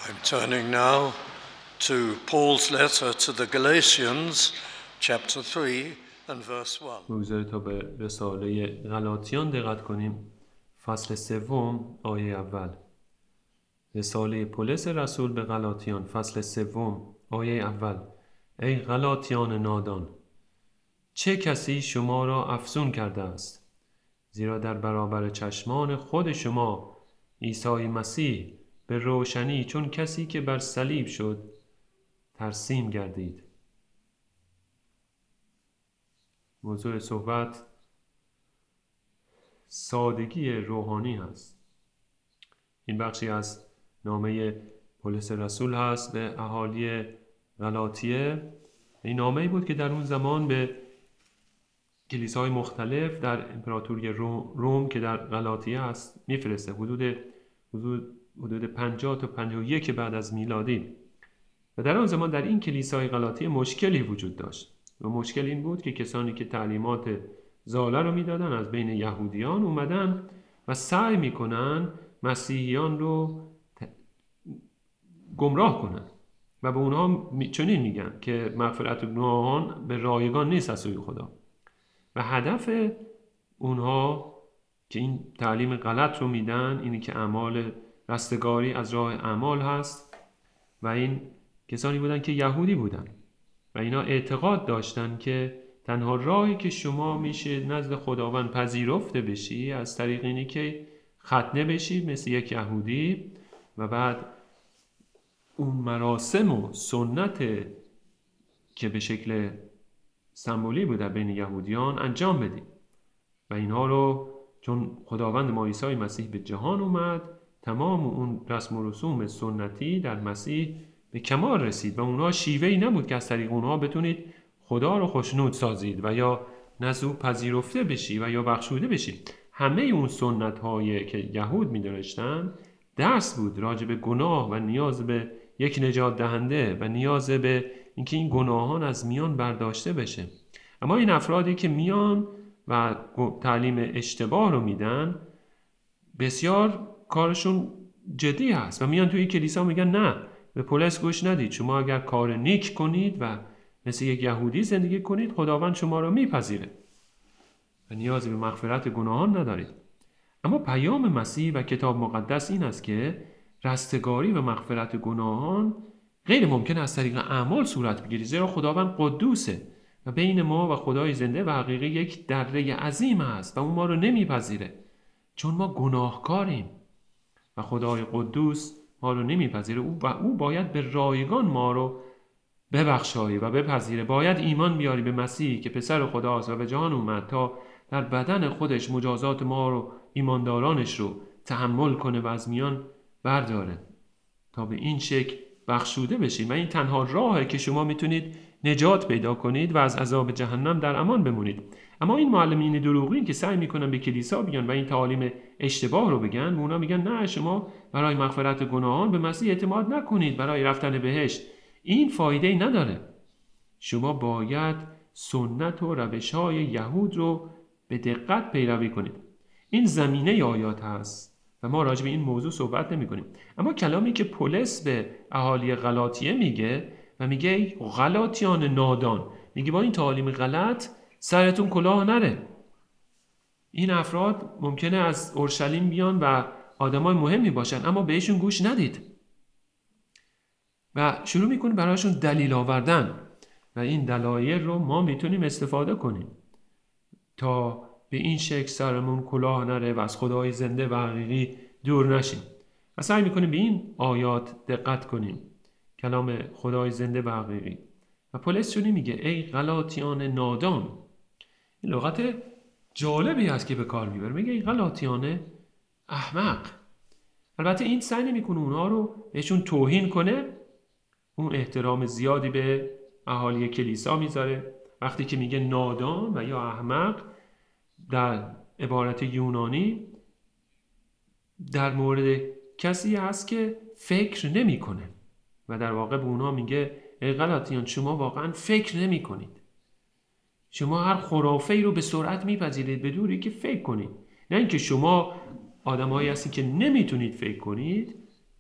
I'm turning now to Paul's letter to the Galatians, chapter 3 and verse 1. بگذارید تا به رساله غلاطیان دقت کنیم. فصل 3 آیه اول. رساله پولس رسول به غلاطیان فصل 3 آیه اول. ای غلاطیان نادان، چه کسی شما را افسون کرده است؟ زیرا در برابر چشمان خود شما عیسی مسیح به روشنی چون کسی که بر صلیب شد ترسیم گردید. موضوع صحبت سادگی روحانی هست. این بخشی از نامه پولس رسول هست به اهالی غلاطیه. این نامه‌ای بود که در اون زمان به کلیساهای مختلف در امپراتوری روم که در غلاطیه است میفرسته. حدود 50 تا 51 بعد از میلادی. و در آن زمان در این کلیسای غلاطیه مشکلی وجود داشت. و مشکل این بود که کسانی که تعلیمات ضاله رو میدادن از بین یهودیان اومدن و سعی میکنن مسیحیان رو گمراه کنن و به اونها چنین میگن که مغفرت گناهان به رایگان نیست از سوی خدا. و هدف اونها که این تعلیم غلط رو میدن اینه که اعمال رستگاری از راه اعمال هست. و این کسانی بودن که یهودی بودن و اینا اعتقاد داشتن که تنها راهی که شما میشه نزد خداوند پذیرفته بشی از طریق اینی که ختنه بشی مثل یک یهودی و بعد اون مراسم و سنت که به شکل سمبولی بود در بین یهودیان انجام بدی. و اینها رو چون خداوند ما عیسی مسیح به جهان اومد، تمام اون رسم و رسوم سنتی در مسیح به کمال رسید و اونها شیوهی نبود که از طریق اونها بتونید خدا رو خوشنود سازید و یا نزد او پذیرفته بشی و یا بخشوده بشی. همه اون سنت هایی که یهود می داشتن درس بود راجع به گناه و نیاز به یک نجات دهنده و نیاز به اینکه این گناهان از میان برداشته بشه. اما این افرادی که میان و تعلیم اشتباه رو میدن بسیار کارشون جدی هست و میان توی کلیسا میگن نه، به پولس گوش ندید. شما اگر کار نیک کنید و مثل یک یهودی زندگی کنید خداوند شما را میپذیره و نیازی به مغفرت گناهان ندارید. اما پیام مسیح و کتاب مقدس این است که رستگاری و مغفرت گناهان غیر ممکن از طریق اعمال صورت بگیرد، زیرا خداوند قدوسه و بین ما و خدای زنده و حقیقی یک دره عظیم است و اون ما رو نمیپذیره چون ما گناهکاریم و خدای قدوس ما رو نمیپذیره. او باید به رایگان ما رو ببخشایی و بپذیره. باید ایمان بیاری به مسیح که پسر خداست و به جهان اومد تا در بدن خودش مجازات ما رو ایماندارانش رو تحمل کنه و از میان برداره تا به این شکل بخشوده بشید. و این تنها راهه که شما میتونید نجات پیدا کنید و از عذاب جهنم در امان بمونید. اما این معلمین دروغین که سعی میکنن به کلیسا بیان و این تعالیم اشتباه رو بگن، اونا میگن نه، شما برای مغفرت گناهان به مسیح اعتماد نکنید برای رفتن بهشت. این فایده ای نداره. شما باید سنت و روش‌های یهود رو به دقت پیروی کنید. این زمینه آیات هست و ما راجع به این موضوع صحبت نمی کنیم. اما کلامی که پولس به اهالی غلاطیه میگه و میگه ای غلاطیان نادان، میگه با این تعالیم غلط سرتون کلاه نره. این افراد ممکنه از اورشلیم بیان و آدمای مهمی باشن اما بهشون گوش ندید و شروع میکنه براشون دلیل آوردن و این دلایل رو ما میتونیم استفاده کنیم تا به این شکل سرمون کلاه نره و از خدای زنده و حقیقی دور نشیم. و سعی میکنیم به این آیات دقت کنیم، کلام خدای زنده و حقیقی. و پولس چونی میگه ای غلاطیان نادان. این لغت جالبی هست که به کار میبره. میگه ای غلاطیان احمق. البته این سعی نمیکنه اونها رو بهشون توهین کنه. اون احترام زیادی به اهالی کلیسا میذاره. وقتی که میگه نادان و یا احمق در عبارت یونانی در مورد کسی هست که فکر نمیکنه و در واقع به اونها میگه ای غلاطیان، شما واقعا فکر نمی کنید. شما هر خرافه‌ای رو به سرعت میپذیرید بدون اینکه فکر کنید. نه اینکه شما آدمایی هستی که نمیتونید فکر کنید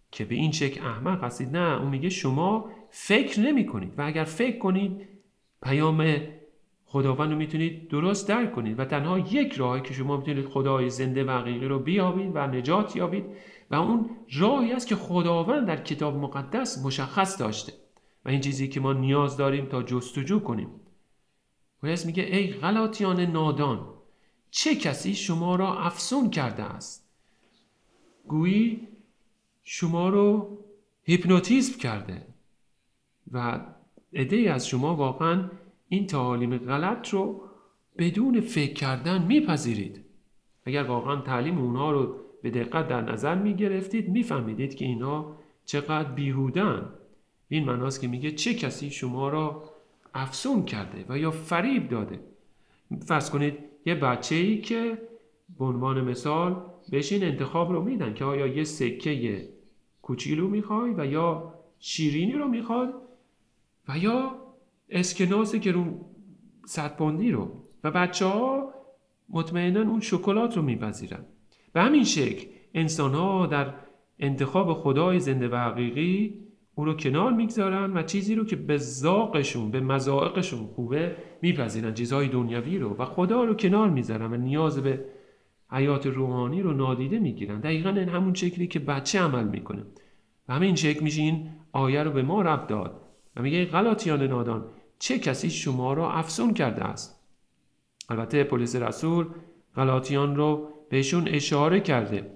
که به این شکل احمق هستید. نه، اون میگه شما فکر نمی کنید و اگر فکر کنید پیام خداوند رو میتونید درست درک کنید و تنها یک راهی که شما میتونید خدای زنده و حقیقی رو بیابید و نجات یابید و اون راهی است که خداوند در کتاب مقدس مشخص داشته و این چیزی که ما نیاز داریم تا جستجو کنیم. پولس میگه ای غلاطیان نادان، چه کسی شما را افسون کرده است؟ گویی شما رو هیپنوتیزم کرده و عده‌ای از شما واقعا این تعالیم غلط رو بدون فکر کردن میپذیرید. اگر واقعا تعلیم اونها رو به دقت در نظر میگرفتید میفهمیدید که اینا چقدر بیهودن. این معناست که میگه چه کسی شما را افسون کرده و یا فریب داده. فرض کنید یه بچه‌ای که به عنوان مثال بهش این انتخاب رو میدن که آیا یه سکه کوچولو میخوای و یا شیرینی رو میخواد و یا اسکناس گرون 100 پوندی رو و بچه‌ها مطمئناً اون شکلات رو میپذیرن. به همین شکل انسان‌ها در انتخاب خدای زنده و حقیقی اون رو کنار میگذارن و چیزی رو که به ذائقشون به مذائقشون خوبه میپذیرن، چیزهای دنیوی رو، و خدا رو کنار میذارن و نیاز به حیات روحانی رو نادیده میگیرن. دقیقاً این همون شکلی که بچه عمل میکنه. و همین شکل میشه این آیه رو به ما ربط داد و میگه غلاطیان نادان، چه کسی شما را افسون کرده است؟ البته پولس رسول غلاطیان رو بهشون اشاره کرده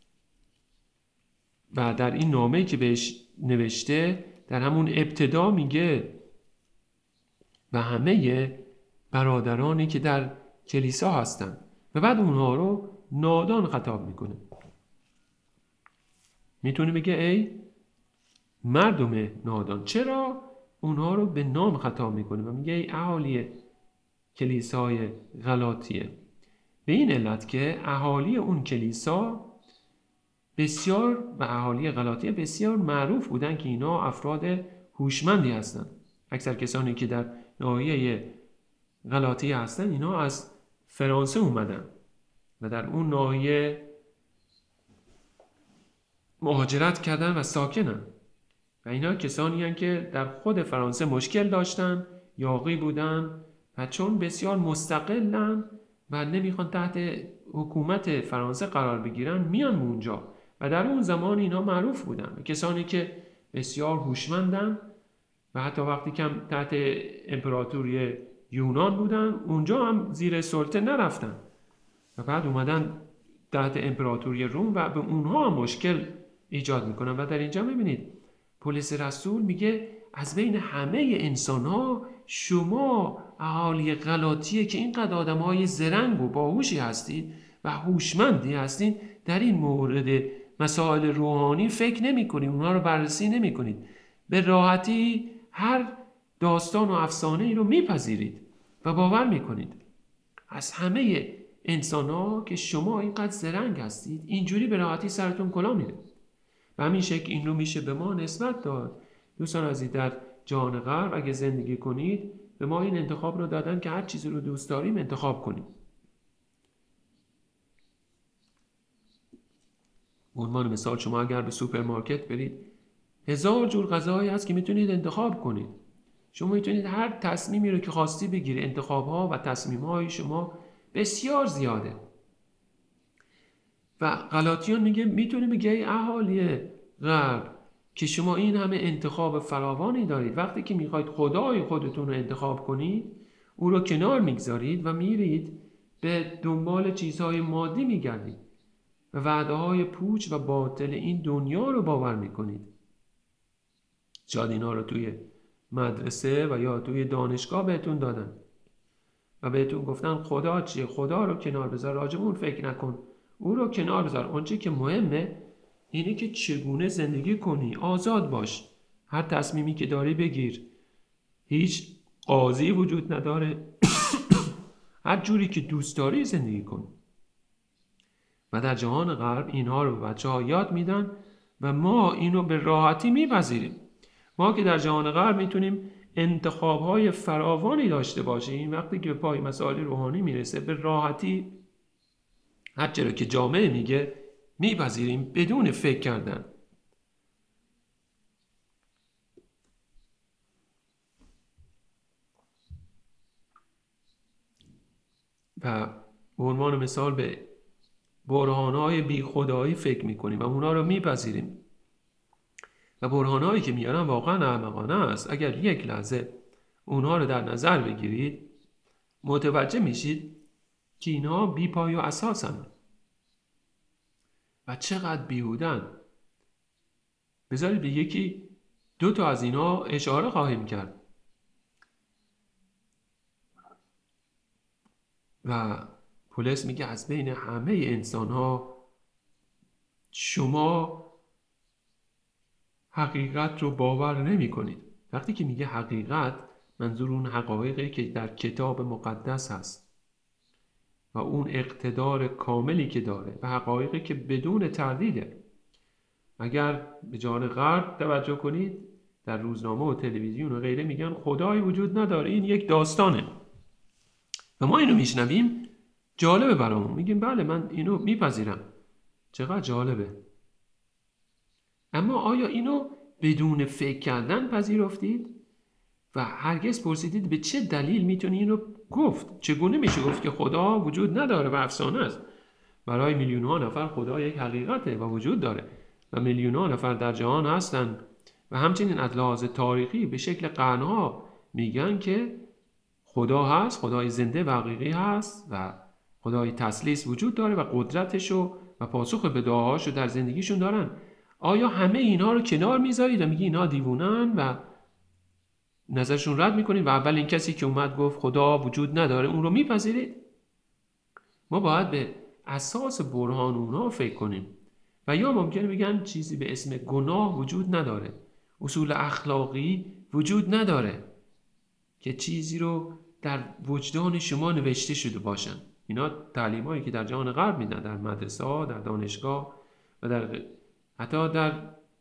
و در این نامه‌ای که بهش نوشته در همون ابتدا میگه و همه برادرانی که در کلیسا هستن و بعد اونها رو نادان خطاب میکنه. میتونه بگه ای مردم نادان. چرا اونها رو به نام خطاب میکنه و میگه ای اهالی کلیسای غلاطیه؟ به این علت که اهالی اون کلیسا بسیار و اهالی غلاطیه بسیار معروف بودن که اینا افراد هوشمندی هستن. اکثر کسانی که در ناحیه غلاطیه هستن اینا از فرانسه اومدن و در اون ناحیه مهاجرت کردن و ساکنن و اینا کسانی هستن که در خود فرانسه مشکل داشتن، یاغی بودن و چون بسیار مستقلن و نمیخوان تحت حکومت فرانسه قرار بگیرن میان اونجا و در اون زمان اینا معروف بودن. کسانی که بسیار هوشمندن و حتی وقتی که تحت امپراتوری یونان بودن اونجا هم زیر سلطه نرفتن و بعد اومدن تحت امپراتوری روم و به اونها هم مشکل ایجاد میکنن. و در اینجا میبینید پولس رسول میگه از بین همه انسان ها شما اهالی غلاطیه که اینقدر آدم های زرنگ و باهوشی هستید و هوشمندی هستید در این مورد مسائل روحانی فکر نمی کنید، اونها رو بررسی نمی کنید، به راحتی هر داستان و افسانه ای رو میپذیرید و باور میکنید. از همه انسان ها که شما اینقدر زرنگ هستید اینجوری به راحتی سرتون کلا میره. و همین شکل این رو میشه به ما نسبت داد. دوستان عزیز، در جهان غرب اگه زندگی کنید به ما این انتخاب رو دادن که هر چیزی رو دوست داریم انتخاب کنیم. به عنوان مثال شما اگر به سوپرمارکت برید 1000 جور غذاهایی هست که میتونید انتخاب کنید. شما میتونید هر تصمیمی رو که خواستی بگیرید. انتخاب‌ها و تصمیم‌های شما بسیار زیاده. و غلاطیان میتونه بگه ای اهالی غرب که شما این همه انتخاب فراوانی دارید، وقتی که میخواید خدای خودتون رو انتخاب کنید او رو کنار میگذارید و میرید به دنبال چیزهای مادی میگردید و وعده‌های پوچ و باطل این دنیا رو باور میکنید. شاید اینا رو توی مدرسه و یا توی دانشگاه بهتون دادن و بهتون گفتن خدا چیه، خدا رو کنار بذار، راجع به اون فکر نکن، او رو کنار بذار. اونچه که مهمه اینه که چگونه زندگی کنی، آزاد باش، هر تصمیمی که داری بگیر، هیچ قاضی وجود نداره هر جوری که دوست داری زندگی کن. و در جهان غرب اینها رو به بچه‌ها یاد میدن و ما اینو به راحتی میپذیریم. ما که در جهان غرب میتونیم انتخاب‌های فراوانی داشته باشیم، وقتی که به پای مسائل روحانی میرسه به راحتی هر چیزی که جامعه میگه میپذیریم بدون فکر کردن. و به عنوان مثال به برهانهای بی خدایی فکر میکنیم و اونا رو میپذیریم و برهانهایی که میارن واقعا احمقانه است. اگر یک لحظه اونها رو در نظر بگیرید متوجه میشید که اینها بی پای و اساسن و چقدر بیهودن. بذارید به یکی دو تا از اینا اشاره خواهیم کرد. و پولس میگه از بین همه انسان ها شما حقیقت رو باور نمی کنید. وقتی که میگه حقیقت منظور اون حقایقی که در کتاب مقدس هست و اون اقتدار کاملی که داره و حقایقی که بدون تردیده. اگر به جهان غرب توجه کنید در روزنامه و تلویزیون و غیره میگن خدایی وجود نداره، این یک داستانه و ما اینو میشنویم جالبه برامون، میگیم بله من اینو میپذیرم، چقدر جالبه. اما آیا اینو بدون فکر کردن پذیرفتید و هرگز پرسیدید به چه دلیل میتونی اینو گفت؟ چگونه میشه گفت که خدا وجود نداره و افسانه است؟ برای میلیون ها نفر خدا یک حقیقته و وجود داره و میلیون ها نفر در جهان هستن و همچنین از لحاظ تاریخی به شکل قرنها میگن که خدا هست، خدای زنده و حقیقی هست و خدای تثلیث وجود داره و قدرتشو و پاسخ به دعاهاشو در زندگیشون دارن. آیا همه اینها رو کنار میذارید و میگی اینا دیوونن و نظرشون رد میکنید و اول این کسی که اومد گفت خدا وجود نداره اون رو میپذیرید؟ ما باید به اساس برهان اونها فکر کنیم. و یا ممکنه بگن چیزی به اسم گناه وجود نداره، اصول اخلاقی وجود نداره که چیزی رو در وجدان شما نوشته شده باشن. اینا تعلیمایی که در جهان غرب میدن، در مدرسه ها، در دانشگاه و حتی در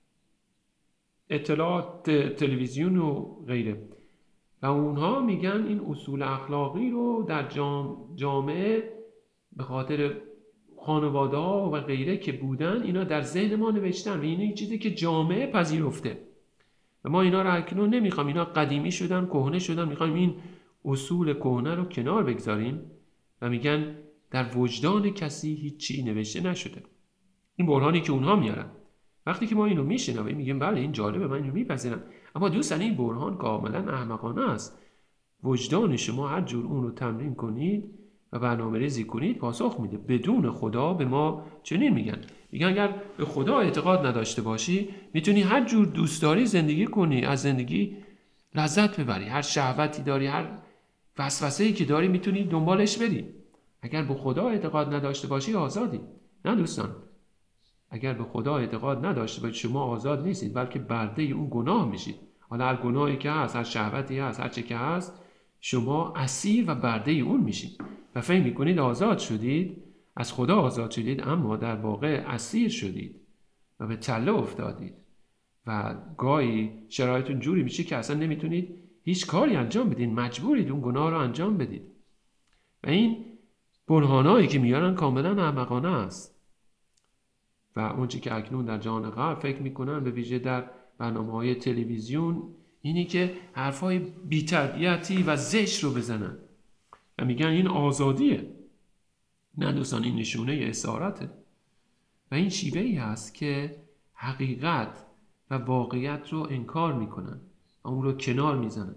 اطلاعات تلویزیون و غیره. و اونها میگن این اصول اخلاقی رو در جامعه به خاطر خانواده ها و غیره که بودن اینا در ذهن ما نوشتن و این چیزی که جامعه پذیرفته و ما اینا رو اکنون نمیخوام، اینا قدیمی شدن، کهنه شدن، میخوایم این اصول کهنه رو کنار بگذاریم و میگن در وجدان کسی هیچی نوشته نشده. این برهانی که اونها میارن. وقتی که ما اینو میشنویم میگیم بله این جالبه، من اینو میپذیرم. اما دوستان این برهان کاملا احمقانه است. وجدان شما هر جور اون رو تمرین کنید و برنامه‌ریزی کنید پاسخ میده. بدون خدا به ما چنین میگن اگر به خدا اعتقاد نداشته باشی میتونی هر جور دوست داری زندگی کنی، از زندگی لذت ببری، هر شهوتی داری، هر وسوسه‌ای که داری میتونی دنبالش بری. اگر به خدا اعتقاد نداشته باشی آزادی. نه دوستان، اگر به خدا اعتقاد نداشته باشید شما آزاد نیستید، بلکه برده اون گناه میشید. حالا هر گناهی که هست، هر شهوتی هست، هر چه که هست، شما اسیر و برده اون میشید و فکر میکنید آزاد شدید، از خدا آزاد شدید، اما در واقع اسیر شدید و به تله افتادید و گاهی شرایطتون جوری میشه که اصلا نمیتونید هیچ کاری انجام بدید، مجبورید اون گناه رو انجام بدید. و این برهانایی که میارن کاملا احمقانه است و اونچه که اکنون در جهان غرب فکر میکنن، به ویژه در برنامه‌های تلویزیون، اینی که حرفای بی‌تربیتی و زشت رو بزنن و میگن این آزادیه. نه دوستان، این نشونه اسارته و این شیوهی هست که حقیقت و واقعیت رو انکار میکنن و اون رو کنار میزنن.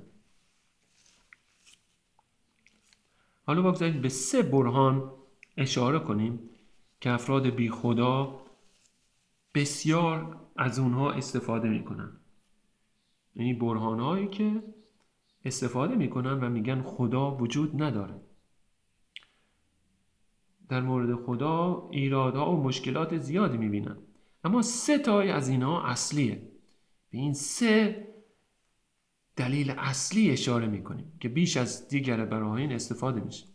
حالا بگذارید به 3 برهان اشاره کنیم که افراد بی خدا بسیار از اونها استفاده میکنن. یعنی برهانهایی که استفاده میکنن و میگن خدا وجود نداره. در مورد خدا ایرادها و مشکلات زیادی میبینن، اما 3 تای از اینا اصلیه. به این 3 دلیل اصلی اشاره میکنیم که بیش از دیگر براهین استفاده میشه.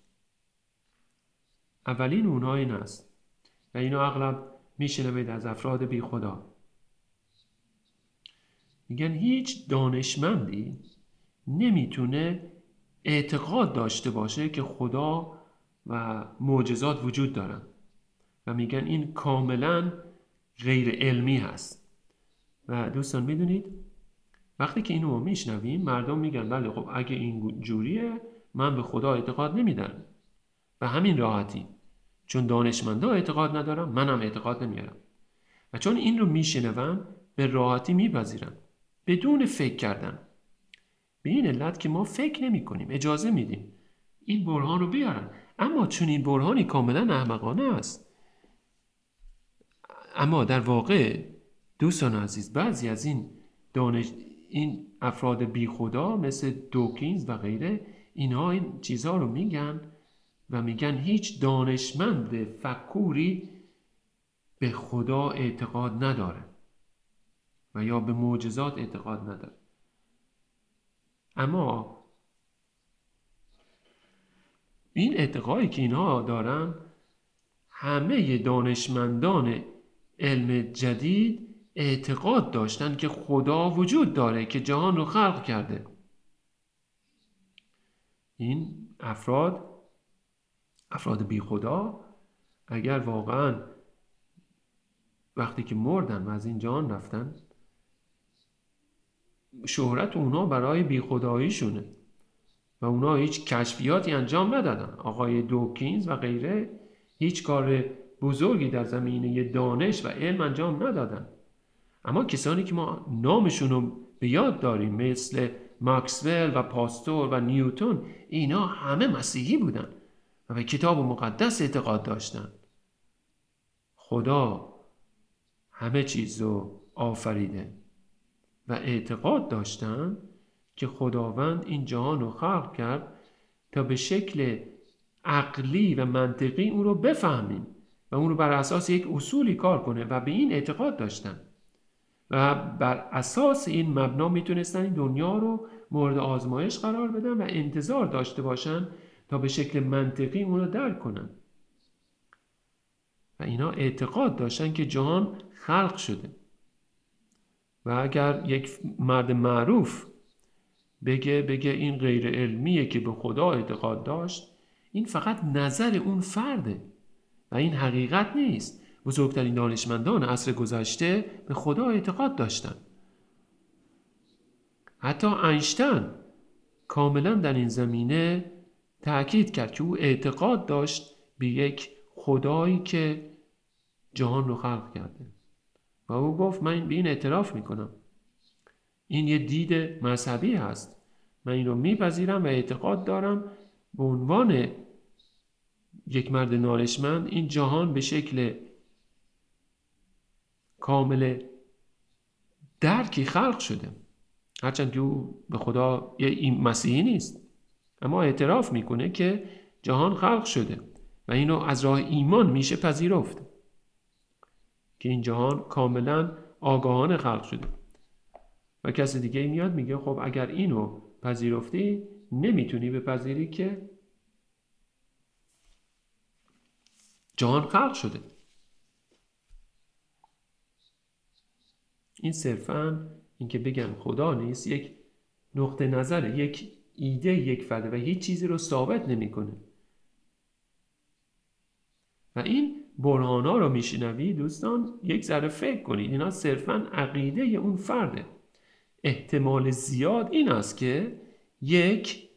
اولین اونها این است و اینو اغلب میشنوید از افراد بی خدا. میگن هیچ دانشمندی نمیتونه اعتقاد داشته باشه که خدا و معجزات وجود دارن و میگن این کاملا غیر علمی هست. و دوستان میدونید وقتی که اینو میشنویم مردم میگن بله خب اگه این جوریه من به خدا اعتقاد نمیدم و همین راحتی، چون دانشمندا اعتقاد ندارم، منم اعتقاد نمیارم. و چون این رو میشنوم به راحتی میپذیرم بدون فکر کردن. به این علت که ما فکر نمی کنیم، اجازه میدیم این برهان رو بیارن. اما چون این برهانی کاملا احمقانه است. اما در واقع دوستان عزیز، بعضی از این افراد بی خدا مثل دوکینز و غیره، اینها این چیزها رو میگن و میگن هیچ دانشمند فکوری به خدا اعتقاد نداره و یا به معجزات اعتقاد نداره. اما این اعتقادی که اینها دارن، همه دانشمندان علم جدید اعتقاد داشتن که خدا وجود داره که جهان رو خلق کرده. این افراد بی خدا اگر واقعا وقتی که مردن و از این جهان رفتن، شهرت اونا برای بی خداییشونه و اونا هیچ کشفیاتی انجام ندادن. آقای دوکینز و غیره هیچ کار بزرگی در زمینه دانش و علم انجام ندادن. اما کسانی که ما نامشون رو به یاد داریم مثل ماکسول و پاستور و نیوتن، اینا همه مسیحی بودن و به کتاب مقدس اعتقاد داشتن. خدا همه چیز رو آفریده و اعتقاد داشتن که خداوند این جهان رو خلق کرد تا به شکل عقلی و منطقی اون رو بفهمیم و اون رو بر اساس یک اصولی کار کنه و به این اعتقاد داشتن و بر اساس این مبنا میتونستن این دنیا رو مورد آزمایش قرار بدن و انتظار داشته باشن تا به شکل منطقی اون رو درک کنن. و اینا اعتقاد داشتن که جهان خلق شده و اگر یک مرد معروف بگه این غیر علمیه که به خدا اعتقاد داشت، این فقط نظر اون فرده و این حقیقت نیست. بزرگترین دانشمندان عصر گذشته به خدا اعتقاد داشتن. حتی اینشتین کاملا در این زمینه تأکید کرد که او اعتقاد داشت به یک خدایی که جهان رو خلق کرده و او گفت من به این اعتراف میکنم، این یه دید مذهبی هست، من این رو میپذیرم و اعتقاد دارم به عنوان یک مرد دانشمند این جهان به شکل کامل درکی خلق شده. هرچند که او به خدا این مسیحی نیست، اما اعتراف میکنه که جهان خلق شده و اینو از راه ایمان میشه پذیرفت که این جهان کاملا آگاهانه خلق شده. و کسی دیگه میاد میگه خب اگر اینو پذیرفتی نمیتونی بپذیری که جهان خلق شده. این صرفاً اینکه بگن خدا نیست یک نقطه نظر، یک ایده، یک فرد و هیچ چیزی رو ثابت نمیکنه. و این برهانا رو میشنوی دوستان، یک ذره فکر کنید، اینا صرفاً عقیده اون فرده. احتمال زیاد این است که یک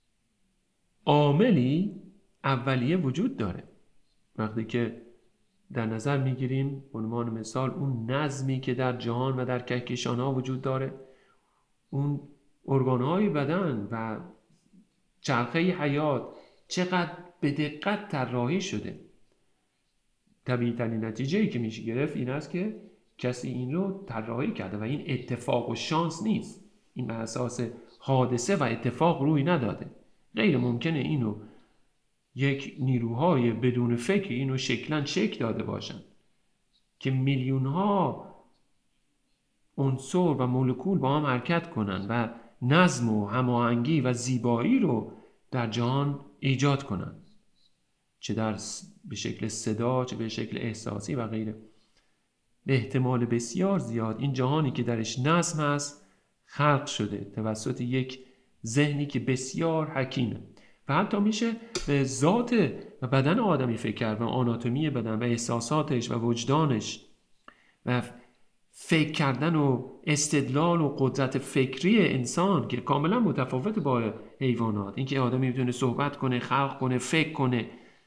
عاملی اولیه وجود داره. وقتی که در نظر میگیریم به عنوان مثال اون نظمی که در جهان و در کهکشان ها وجود داره، اون ارگانهای بدن و چرخه حیات چقدر به دقت طراحی شده. طبیعی ترین نتیجه‌ای که میشه گرفت این است که کسی این رو طراحی کرده و این اتفاق و شانس نیست. این بر اساس حادثه و اتفاق روی نداده. غیر ممکنه اینو یک نیروهای بدون فکر اینو شکل داده باشن که میلیون‌ها عنصر و مولکول با هم حرکت کنن و نظم و هماهنگی و زیبایی رو در جهان ایجاد کنن، چه به شکل صدا، چه به شکل احساسی و غیره. به احتمال بسیار زیاد این جهانی که درش نظم هست خلق شده توسط یک ذهنی که بسیار حکیمه و حتی میشه به ذات و بدن آدمی فکر کرد و آناتومی بدن و احساساتش و وجدانش و فکر کردن و استدلال و قدرت فکری انسان که کاملا متفاوت با حیوانات. اینکه آدمی میتونه صحبت کنه، خلق کنه، فکر کنه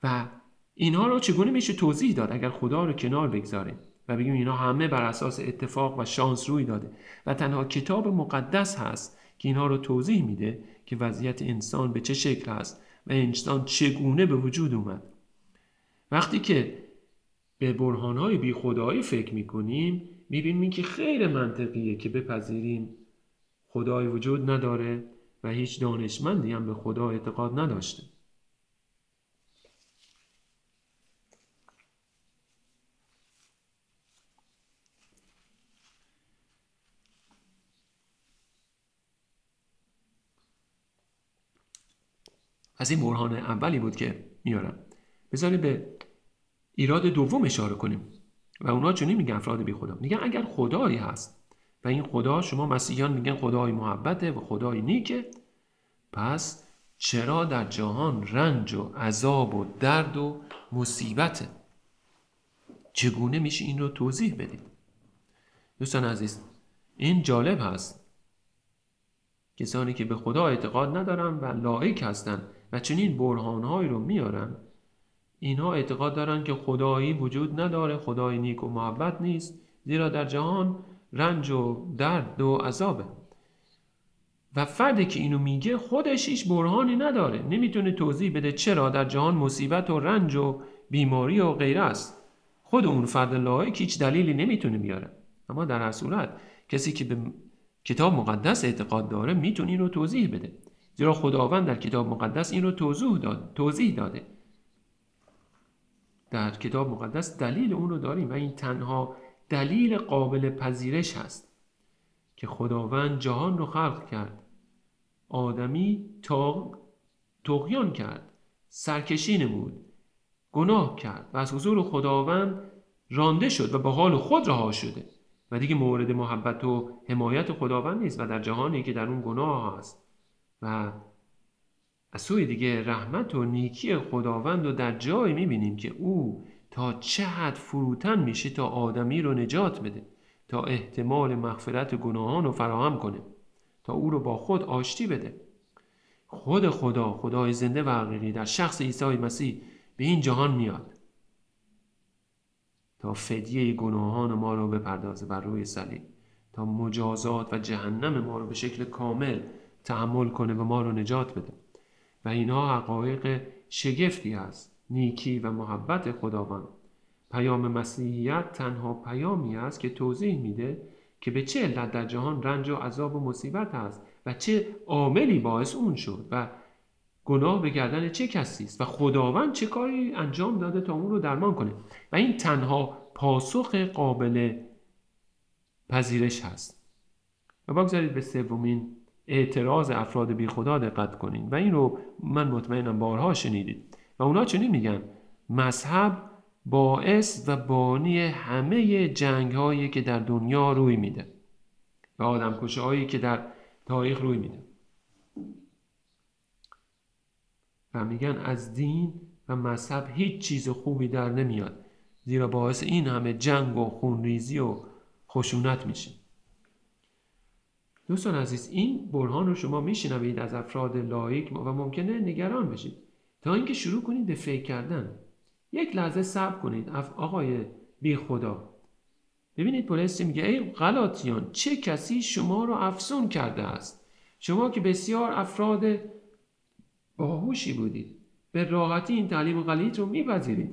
و اینها رو چگونه میشه توضیح داد اگر خدا رو کنار بگذاریم و بگیم اینا همه بر اساس اتفاق و شانس روی داده و تنها کتاب مقدس هست که اینها رو توضیح میده که وضعیت انسان به چه شکل هست و انسان چگونه به وجود اومد. وقتی که به برهانهای بی خدایی فکر میکنیم میبینیم که خیلی منطقیه که بپذیریم خدای وجود نداره و هیچ دانشمندی هم به خدا اعتقاد نداشته. از این برهان اولی بود که میارم. بذارید به ایراد دوم اشاره کنیم و اونا چنین میگن افراد بی خدا. میگن اگر خدایی هست و این خدا، شما مسیحیان میگن خدای محبته و خدای نیکه، پس چرا در جهان رنج و عذاب و درد و مصیبته؟ چگونه میشه این رو توضیح بدیم؟ دوستان عزیز، این جالب هست. کسانی که به خدا اعتقاد ندارن و لایک هستن و چنین برهانهایی رو میارن، اینها اعتقاد دارن که خدایی وجود نداره، خدای نیک و محبت نیست، زیرا در جهان رنج و درد و عذابه. و فردی که اینو میگه خودش هیچ برهانی نداره، نمیتونه توضیح بده چرا در جهان مصیبت و رنج و بیماری و غیره است. خود اون فرد لایک هیچ دلیلی نمیتونه بیاره. اما در هر صورت کسی که به کتاب مقدس اعتقاد داره میتونه این رو توضیح بده، زیرا خداوند در کتاب مقدس این رو توضیح داده. در کتاب مقدس دلیل اون رو داریم و این تنها دلیل قابل پذیرش هست که خداوند جهان رو خلق کرد، آدمی طغیان کرد، سرکشی نمود، گناه کرد و از حضور خداوند رانده شد و به حال خود رها شده و دیگه مورد محبت و حمایت خداوند نیست و در جهانی که در اون گناه هست. و از سوی دیگه رحمت و نیکی خداوند رو در جایی میبینیم که او تا چه حد فروتن میشه تا آدمی رو نجات بده، تا احتمال مغفرت گناهان رو فراهم کنه، تا او رو با خود آشتی بده. خود خدا، خدای زنده و حقیقی در شخص عیسی مسیح به این جهان میاد تا فدیه گناهان ما رو بپردازه بر روی صلیب، تا مجازات و جهنم ما رو به شکل کامل تحمل کنه و ما رو نجات بده. و اینها حقایق شگفتی است. نیکی و محبت خداوند. پیام مسیحیت تنها پیامی است که توضیح میده که به چه علت در جهان رنج و عذاب و مصیبت است و چه عاملی باعث اون شد و گناه به گردن چه کسی است و خداوند چه کاری انجام داده تا اون رو درمان کنه. و این تنها پاسخ قابل پذیرش هست. و بگذارید به سومین اعتراض افراد بی خدا دقت کنین و این رو من مطمئنم بارها شنیدید و اونا چنین میگن: مذهب باعث و بانی همه جنگ هایی که در دنیا روی میده و آدم کشی هایی که در تاریخ روی میده. و میگن از دین و مذهب هیچ چیز خوبی در نمیاد، زیرا باعث این همه جنگ و خونریزی و خشونت میشه. دوستان عزیز، این برهان رو شما میشنوید از افراد لایک و ممکنه نگران بشید تا اینکه شروع کنید به فکر کردن. یک لحظه صبر کنید. آقای بی خدا، ببینید پولس میگه: ای غلاطیان، چه کسی شما رو افسون کرده است؟ شما که بسیار افراد باهوشی بودید، به راحتی این تعلیم غلیظ رو میپذیرید.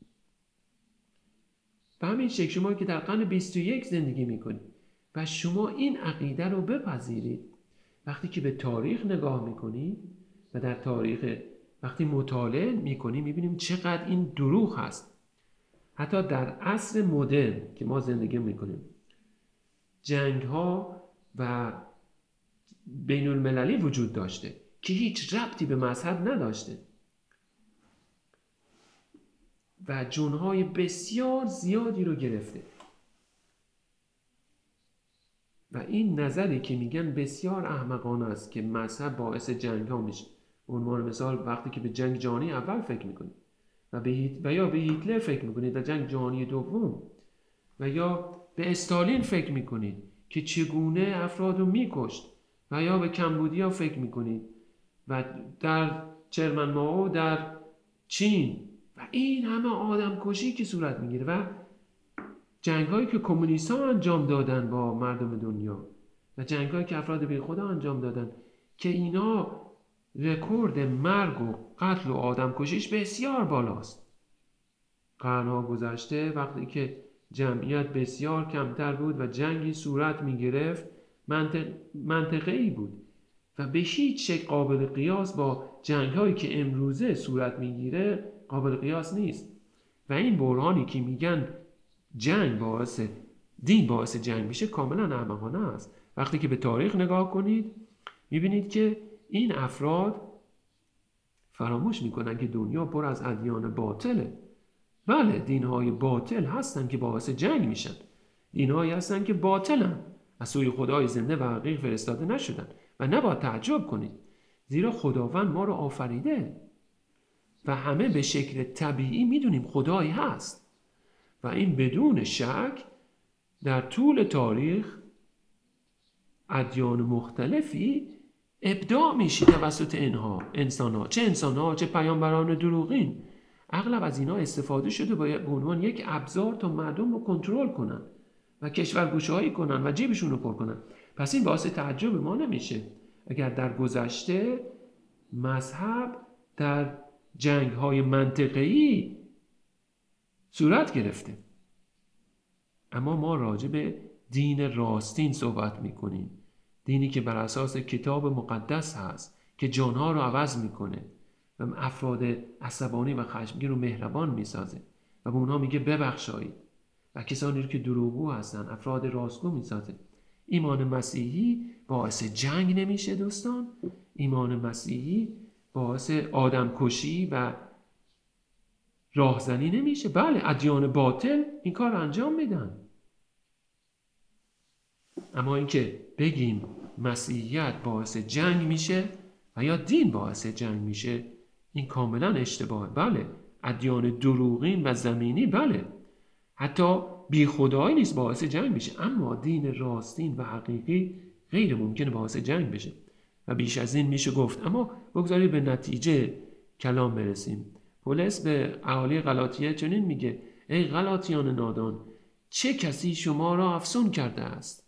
به همین شکل شما که در قرن 21 زندگی میکنید و شما این عقیده رو بپذیرید، وقتی که به تاریخ نگاه میکنید و در تاریخ وقتی مطالعه میکنیم میبینیم چقدر این دروغ هست. حتی در عصر مدرن که ما زندگی میکنیم، جنگ ها و بین المللی وجود داشته که هیچ ربطی به مذهب نداشته و جونهای بسیار زیادی رو گرفته. و این نظری که میگن بسیار احمقانه است که مذهب باعث جنگ ها میشه. عنوان مثال وقتی که به جنگ جهانی اول فکر میکنید و یا به هیتلر فکر میکنید و جنگ جهانی دوم، و یا به استالین فکر میکنید که چگونه افراد رو میکشت، و یا به کمبودیا فکر میکنید و در چرمن مائو در چین و این همه آدم کشی که صورت میگیره و جنگ هایی که کمونیست ها انجام دادن با مردم دنیا و جنگ هایی که افراد بی خدا انجام دادن که اینا رکورد مرگ و قتل و آدم کشیش بسیار بالاست. قرنها گذشته وقتی که جمعیت بسیار کمتر بود و جنگی صورت می گرفت منطقه‌ای بود و به هیچ شکل قابل قیاس با جنگ هایی که امروزه صورت می گیره قابل قیاس نیست. و این برهانی که میگن دین باعث جنگ میشه کاملا احمقانه است. وقتی که به تاریخ نگاه کنید میبینید که این افراد فراموش میکنن که دنیا پر از ادیان باطله. بله، دینهای باطل هستن که باعث جنگ میشن، دینهایی هستن که باطلن، از سوی خدای زنده و حقیقی فرستاده نشدن و نباید تعجب کنید، زیرا خداوند ما رو آفریده و همه به شکل طبیعی میدونیم خدایی هست و این بدون شک در طول تاریخ ادیان مختلفی ابداع میشه توسط انسانها، چه انسانها چه پیامبران دروغین. اغلب از اینا استفاده شده به عنوان یک ابزار تا مردم رو کنترل کنن و کشورگشایی کنن و جیبشون رو پر کنن. پس این باعث تعجب ما نمیشه اگر در گذشته مذهب در جنگ‌های منطقه‌ای صورت گرفته. اما ما راجع به دین راستین صحبت میکنیم، دینی که بر اساس کتاب مقدس هست که جانها رو عوض میکنه و افراد عصبانی و خشمگین رو مهربان میسازه و به اونها میگه ببخشایید و کسانی رو که دروغگو هستن افراد راستگو میسازه. ایمان مسیحی باعث جنگ نمیشه دوستان. ایمان مسیحی باعث آدم کشی و راهزنی نمیشه. بله، ادیان باطل این کار رو انجام میدن، اما اینکه بگیم مسیحیت باعث جنگ میشه و یا دین باعث جنگ میشه این کاملا اشتباهه. بله، ادیان دروغین و زمینی بله حتی بی خدایی نیست باعث جنگ میشه، اما دین راستین و حقیقی غیر ممکنه باعث جنگ بشه و بیش از این میشه گفت. اما بگذارید به نتیجه کلام برسیم. پولس به اهالی غلاطیه چنین میگه: ای غلاطیان نادان، چه کسی شما را افسون کرده است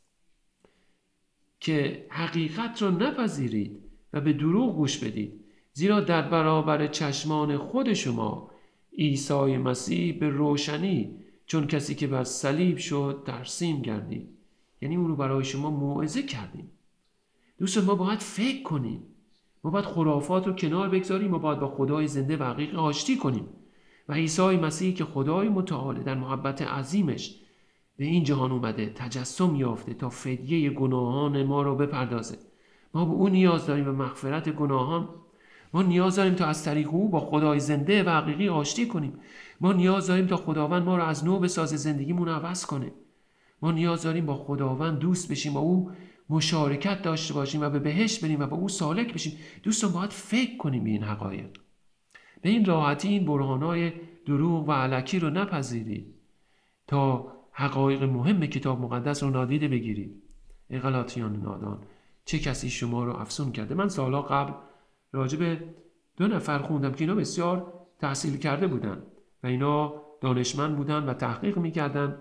که حقیقت را نپذیرید و به دروغ گوش بدید، زیرا در برابر چشمان خود شما عیسی مسیح به روشنی چون کسی که بر صلیب شد ترسیم گردید. یعنی اون رو برای شما موعظه کردیم. دوستان، ما باید فکر کنیم، ما باید خرافات رو کنار بگذاریم، ما باید با خدای زنده و حقیقی آشتی کنیم و عیسی مسیح که خدای متعال در محبت عظیمش به این جهان اومده، تجسم یافته تا فدیه گناهان ما رو بپردازه. ما به اون نیاز داریم، به مغفرت گناهان. ما نیاز داریم تا از طریق او با خدای زنده و حقیقی آشتی کنیم. ما نیاز داریم تا خداوند ما رو از نو بسازه، زندگیمون عوض کنه. ما نیاز داریم با خداوند دوست بشیم، با او مشارکت داشته باشیم و به بهشت بریم و با او سالک بشیم. دوستان، باید فکر کنیم به این حقایق. به این راحتی این برهانهای دروغ و الکی رو نپذیرید تا حقایق مهم کتاب مقدس رو نادیده بگیرید. ای غلاطیان نادان، چه کسی شما رو افسون کرده؟ من سالها قبل راجع به 2 نفر خوندم که اینا بسیار تحصیل کرده بودن و اینا دانشمند بودن و تحقیق میکردن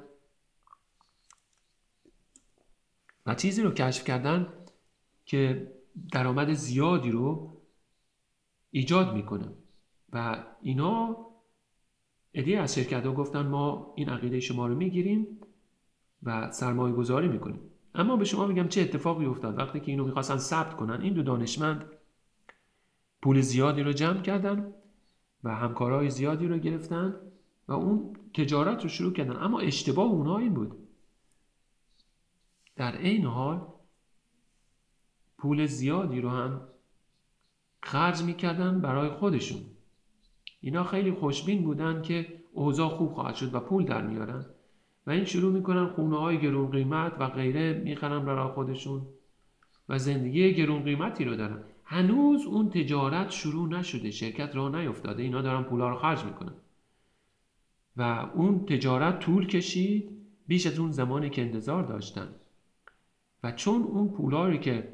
و چیزی رو کشف کردن که درآمد زیادی رو ایجاد میکنه و اینا عده از شرکت‌ها گفتن ما این عقیده شما رو میگیریم و سرمایه گذاری میکنیم. اما به شما میگم چه اتفاقی افتاد. وقتی که اینو میخواستن ثبت کنن، این 2 دانشمند پول زیادی رو جمع کردن و همکارای زیادی رو گرفتن و اون تجارت رو شروع کردن. اما اشتباه اونها این بود، در این حال پول زیادی رو هم خرج میکردن برای خودشون. اینا خیلی خوشبین بودن که اوضاع خوب خواهد شد و پول در میارن و این شروع میکنن خونه های گرون قیمت و غیره میخرن برای خودشون و زندگی گرون قیمتی رو دارن. هنوز اون تجارت شروع نشده، شرکت راه نیفتاده، اینا دارن پولا رو خرج میکنن و اون تجارت طول کشید بیش از اون زمانی که انتظار داشتن و چون اون پولا رو که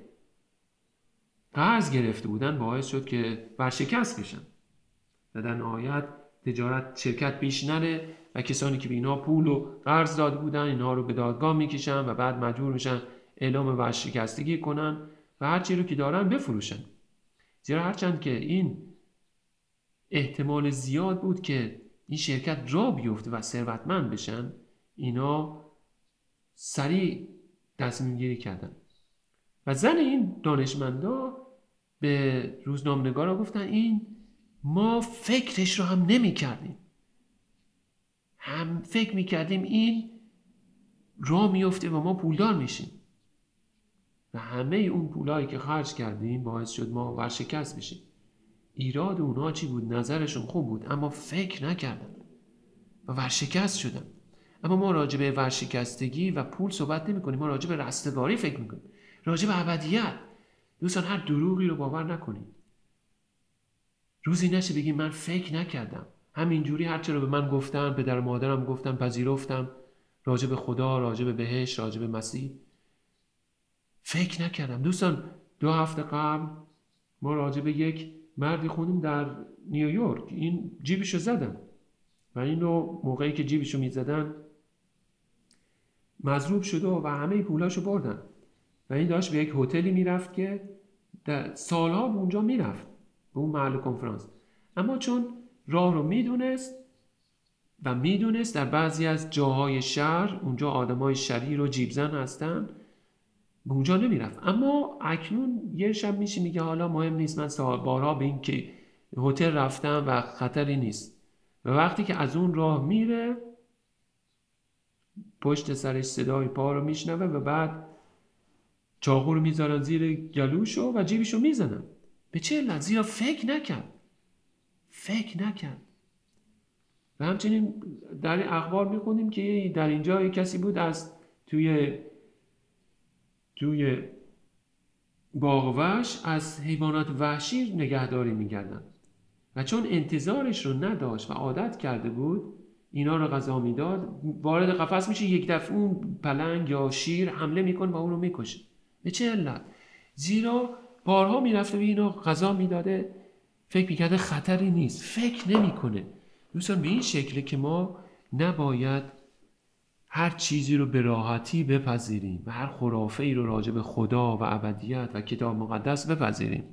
قرض گرفته بودن باعث شد که ورشکست بشن و در نهایت تجارت شرکت پیش نره و کسانی که به اینا پول و قرض داده بودن اینها رو به دادگاه میکشن و بعد مجبور میشن اعلام ورشکستگی کنن و هر چی رو که دارن بفروشن. زیرا هرچند که این احتمال زیاد بود که این شرکت را بیفته و ثروتمند بشن، اینا سریع تصمیم گیری کردن. و زن این دانشمندا به روزنامه‌نگارا گفتن این ما فکرش رو هم نمی کردیم، هم فکر می کردیم این را میفته و ما پولدار میشیم و همه اون پولایی که خرج کردیم باعث شد ما ورشکست بشیم. ایراد اونا چی بود؟ نظرشون خوب بود اما فکر نکردن و ورشکست شدن. اما ما راجع به ورشکستگی و پول صحبت نمی کنیم، ما راجع به رستگاری فکر می کنیم، راجع به ابدیت. دوستان هر دروغی رو باور نکنید. روزی نشه بگیم من فکر نکردم، همینجوری هرچه رو به من گفتن، پدر و مادرم گفتن پذیرفتم، راجع به خدا، راجع به بهشت، راجع به مسیح فکر نکردم. دوستان 2 هفته قبل ما راجع به یک مردی خوندیم در نیویورک، این جیبشو زدن و اینو موقعی که جیبشو میزدن مضروب شده و همه پولاشو بردن و این داشت به یک هتلی میرفت که در سالها به اونجا میرفت، به اون محل کنفرانس، اما چون راه رو میدونست در بعضی از جاهای شهر اونجا آدمای شریر و جیبزن هستن، به اونجا نمیرفت. اما اکنون یه شب میشه میگه حالا مهم نیست، من بارها به این که هتل رفتم و خطری نیست. و وقتی که از اون راه میره پشت سرش صدای پا رو میشنوه و بعد چاقو رو میذارن زیر گلوشو و جیبشو میزنن. به چه علت؟ زیرا فکر نکرد. و همچنین در اخبار میخونیم که در اینجا یک کسی بود از توی باغ وحش از حیوانات وحشی نگهداری میکردن و چون انتظارش رو نداشت و عادت کرده بود اینا رو غذا میداد، وارد قفس میشه، یک دفعه اون پلنگ یا شیر حمله میکنه و اون رو میکشه. به چه علت؟ زیرا بارها میرفته و اینا غذا میداده، فکر میکرده خطری نیست، فکر نمیکنه. دوستان به این شکله که ما نباید هر چیزی رو به راحتی بپذیریم و هر خرافه ای رو راجع به خدا و ابدیت و کتاب مقدس بپذیریم.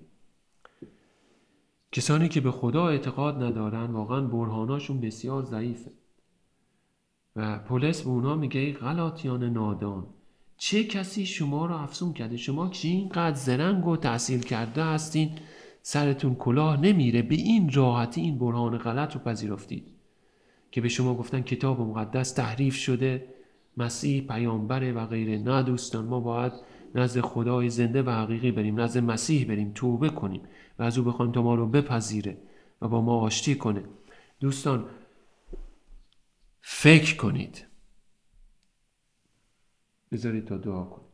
کسانی که به خدا اعتقاد ندارن واقعا برهاناشون بسیار ضعیفه و پولس به اونا میگه ای غلاطیان نادان، چه کسی شما رو افسون کرده؟ شما که اینقدر زرنگ و تحصیل کرده هستین، سرتون کلاه نمیره، به این راحتی این برهان غلط رو پذیرفتید که به شما گفتن کتاب مقدس تحریف شده، مسیح پیامبره و غیره. نه دوستان، ما باید نزد خدای زنده و حقیقی بریم، نزد مسیح بریم، توبه کنیم و از او بخوایم تا ما رو بپذیره و با ما آشتی کنه. دوستان فکر کنید. بذارید تا دعا کنیم.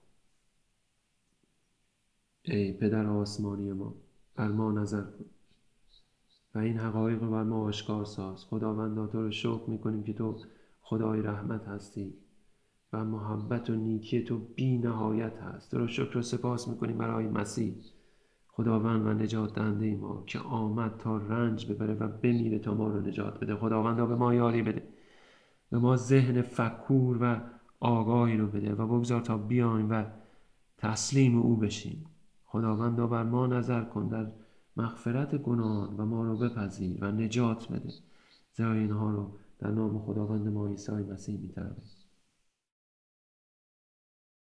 ای پدر آسمانی ما، بر ما نظر کن و این حقایق رو بر ما آشکار ساز. خداوندا تو رو شکر میکنیم که تو خدای رحمت هستی و محبت و نیکی تو بی نهایت هست. تو رو شکر و سپاس میکنیم برای مسیح خداوند و نجات دهنده ما که آمد تا رنج ببره و بمیره تا ما رو نجات بده. خداوندا به ما یاری بده، به ما ذهن فکور و آگاهی رو بده و بگذار تا بیایم و تسلیم او بشیم. خداوندا بر ما نظر کن، در مغفرت گناهان و ما رو بپذیر و نجات بده. زیرا اینها رو در نام خداوند ما عیسی مسیح می‌طلبیم.